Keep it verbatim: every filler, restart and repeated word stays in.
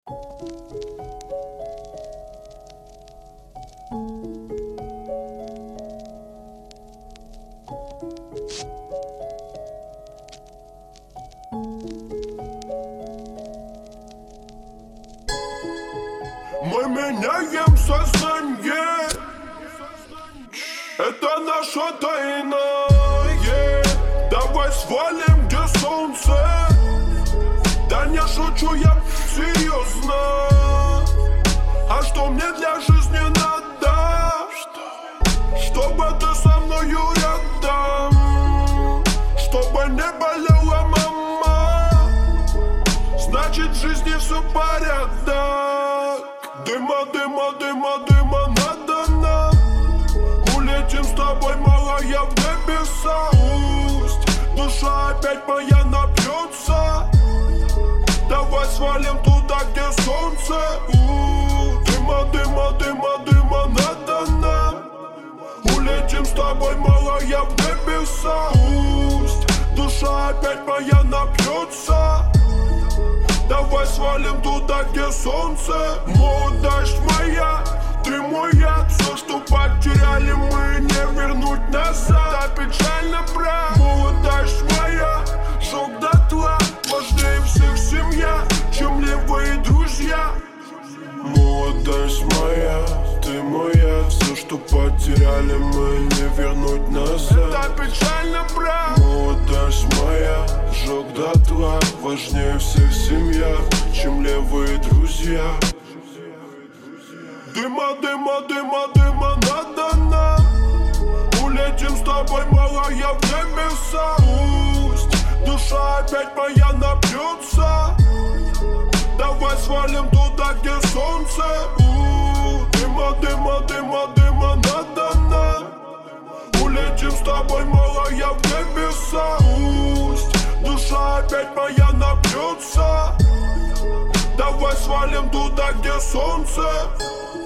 Мы меняем сознание, это наша тайна, yeah. Давай свалим, где солнце. Да не шучу, я серьезно. А что мне для жизни надо? Чтобы ты со мною рядом, чтобы не болела мама. Значит, в жизни все порядок. Дыма, дыма, дыма, дыма надо нам. Улетим с тобой, малая, в небеса. Пусть душа опять моя напьется. Давай свалим туда, где солнце. У-у-у. Дыма, дыма, дыма, дыма надо нам. Улетим с тобой, малая, в небеса. Пусть душа опять моя напьется. Давай свалим туда, где солнце. Молодость моя, ты мой яд. Все, что потеряли мы, не вернуть назад. Да печально, брат. Молодость моя, жёг дотла. Важнее всех семья, чем левые друзья. Молодость моя, ты моя. Все, что потеряли мы, не вернуть назад. Да печально, брат. Молодость моя, жёг дотла. Важнее всех семья, чем левые друзья. Дыма, дыма, дыма, дыма надо нам. Улетим с тобой, малая, в небеса. Пусть душа опять моя напьется. Давай свалим туда, где солнце. У-у-у. Дыма, дыма, дыма, дыма надо нам. Улетим с тобой, малая, в небеса. Пусть душа опять моя напьется. Давай свалим туда, где солнце.